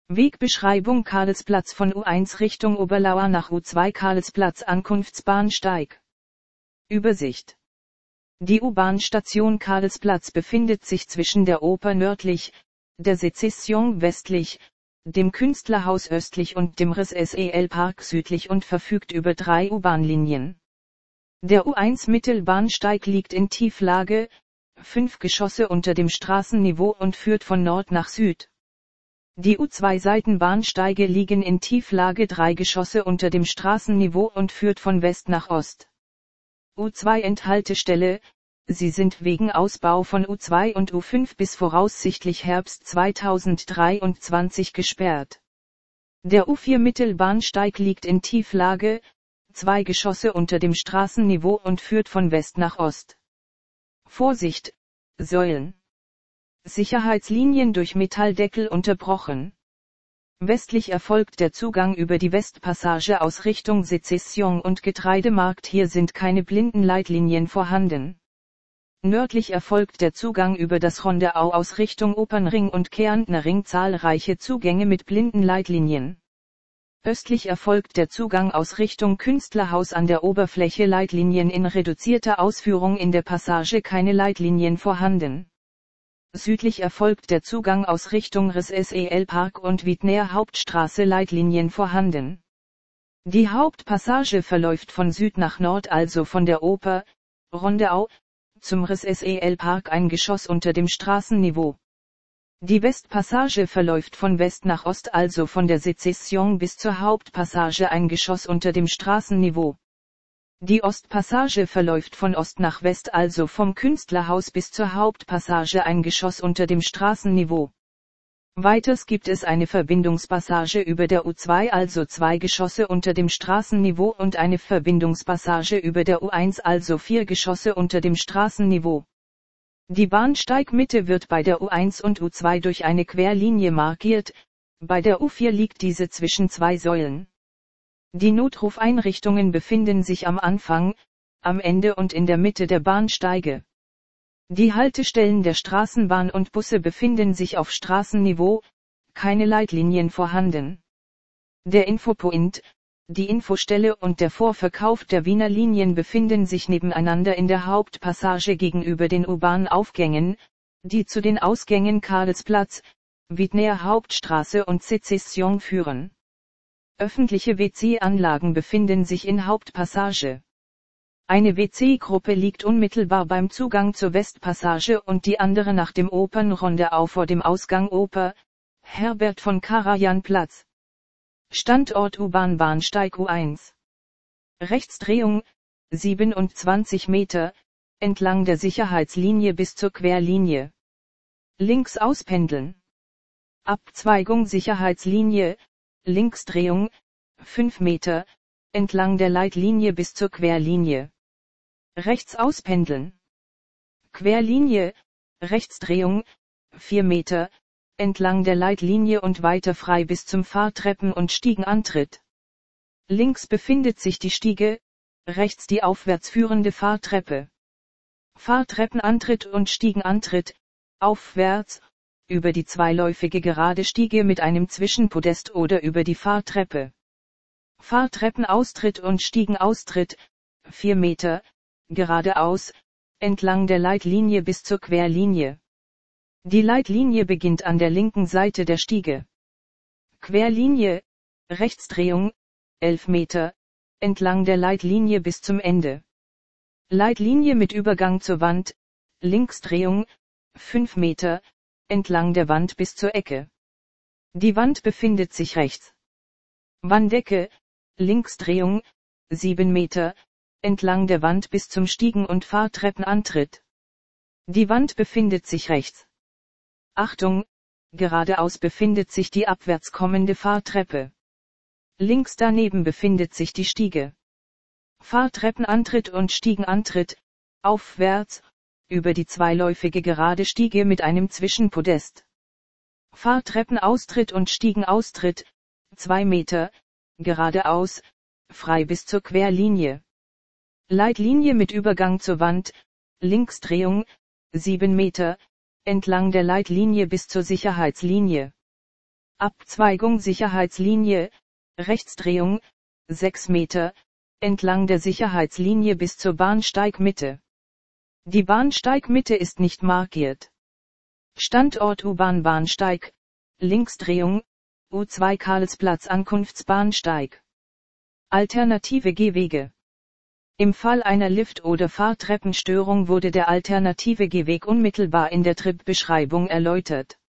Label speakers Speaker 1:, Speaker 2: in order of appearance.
Speaker 1: Wegbeschreibung Karlsplatz von U1 Richtung Oberlauer nach U2 Karlsplatz Ankunftsbahnsteig. Übersicht. Die U-Bahn-Station Karlsplatz befindet sich zwischen der Oper nördlich, der Sezession westlich, dem Künstlerhaus östlich und dem Ris-SEL-Park südlich und verfügt über 3 U-Bahn-Linien. Der U1 Mittelbahnsteig liegt in Tieflage, 5 Geschosse unter dem Straßenniveau und führt von Nord nach Süd. Die U2 Seitenbahnsteige liegen in Tieflage 3 Geschosse unter dem Straßenniveau und führt von West nach Ost. U2 Endhaltestelle, sie sind wegen Ausbau von U2 und U5 bis voraussichtlich Herbst 2023 gesperrt. Der U4 Mittelbahnsteig liegt in Tieflage, 2 Geschosse unter dem Straßenniveau und führt von West nach Ost. Vorsicht, Säulen. Sicherheitslinien durch Metalldeckel unterbrochen. Westlich erfolgt der Zugang über die Westpassage aus Richtung Sezession und Getreidemarkt, hier sind keine Blindenleitlinien vorhanden. Nördlich erfolgt der Zugang über das Rondeau aus Richtung Opernring und Kärntner Ring, zahlreiche Zugänge mit Blindenleitlinien. Östlich erfolgt der Zugang aus Richtung Künstlerhaus an der Oberfläche, Leitlinien in reduzierter Ausführung, in der Passage keine Leitlinien vorhanden. Südlich erfolgt der Zugang aus Richtung Ris-SEL-Park und Wiedner Hauptstraße, Leitlinien vorhanden. Die Hauptpassage verläuft von Süd nach Nord, also von der Oper, Rondeau, zum Ris-SEL-Park, ein Geschoss unter dem Straßenniveau. Die Westpassage verläuft von West nach Ost, also von der Sezession bis zur Hauptpassage, ein Geschoss unter dem Straßenniveau. Die Ostpassage verläuft von Ost nach West, also vom Künstlerhaus bis zur Hauptpassage, ein Geschoss unter dem Straßenniveau. Weiters gibt es eine Verbindungspassage über der U2, also 2 Geschosse unter dem Straßenniveau, und eine Verbindungspassage über der U1, also 4 Geschosse unter dem Straßenniveau. Die Bahnsteigmitte wird bei der U1 und U2 durch eine Querlinie markiert, bei der U4 liegt diese zwischen 2 Säulen. Die Notrufeinrichtungen befinden sich am Anfang, am Ende und in der Mitte der Bahnsteige. Die Haltestellen der Straßenbahn und Busse befinden sich auf Straßenniveau, keine Leitlinien vorhanden. Der Infopoint, die Infostelle und der Vorverkauf der Wiener Linien befinden sich nebeneinander in der Hauptpassage gegenüber den U-Bahn-Aufgängen, die zu den Ausgängen Karlsplatz, Wiedner Hauptstraße und Sezession führen. Öffentliche WC-Anlagen befinden sich in Hauptpassage. Eine WC-Gruppe liegt unmittelbar beim Zugang zur Westpassage und die andere nach dem Opernrondeau vor dem Ausgang Oper, Herbert von Karajan Platz. Standort U-Bahn Bahnsteig U1. Rechtsdrehung, 27 Meter, entlang der Sicherheitslinie bis zur Querlinie. Links auspendeln. Abzweigung Sicherheitslinie, Linksdrehung, 5 Meter, entlang der Leitlinie bis zur Querlinie. Rechts auspendeln. Querlinie, Rechtsdrehung, 4 Meter, entlang der Leitlinie und weiter frei bis zum Fahrtreppen- und Stiegenantritt. Links befindet sich die Stiege, rechts die aufwärts führende Fahrtreppe. Fahrtreppenantritt und Stiegenantritt, aufwärts, über die zweiläufige gerade Stiege mit einem Zwischenpodest oder über die Fahrtreppe. Fahrtreppenaustritt und Stiegenaustritt, 4 Meter, geradeaus, entlang der Leitlinie bis zur Querlinie. Die Leitlinie beginnt an der linken Seite der Stiege. Querlinie, Rechtsdrehung, 11 Meter, entlang der Leitlinie bis zum Ende. Leitlinie mit Übergang zur Wand, Linksdrehung, 5 Meter, entlang der Wand bis zur Ecke. Die Wand befindet sich rechts. Wanddecke, Linksdrehung, 7 Meter, entlang der Wand bis zum Stiegen- und Fahrtreppenantritt. Die Wand befindet sich rechts. Achtung, geradeaus befindet sich die abwärts kommende Fahrtreppe. Links daneben befindet sich die Stiege. Fahrtreppenantritt und Stiegenantritt, aufwärts, über die zweiläufige gerade Stiege mit einem Zwischenpodest. Fahrtreppenaustritt und Stiegenaustritt, 2 Meter, geradeaus, frei bis zur Querlinie. Leitlinie mit Übergang zur Wand, Linksdrehung, 7 Meter, entlang der Leitlinie bis zur Sicherheitslinie. Abzweigung Sicherheitslinie, Rechtsdrehung, 6 Meter, entlang der Sicherheitslinie bis zur Bahnsteigmitte. Die Bahnsteigmitte ist nicht markiert. Standort U-Bahn-Bahnsteig, Linksdrehung, U2 Karlsplatz Ankunftsbahnsteig. Alternative Gehwege. Im Fall einer Lift- oder Fahrtreppenstörung wurde der alternative Gehweg unmittelbar in der Tripbeschreibung erläutert.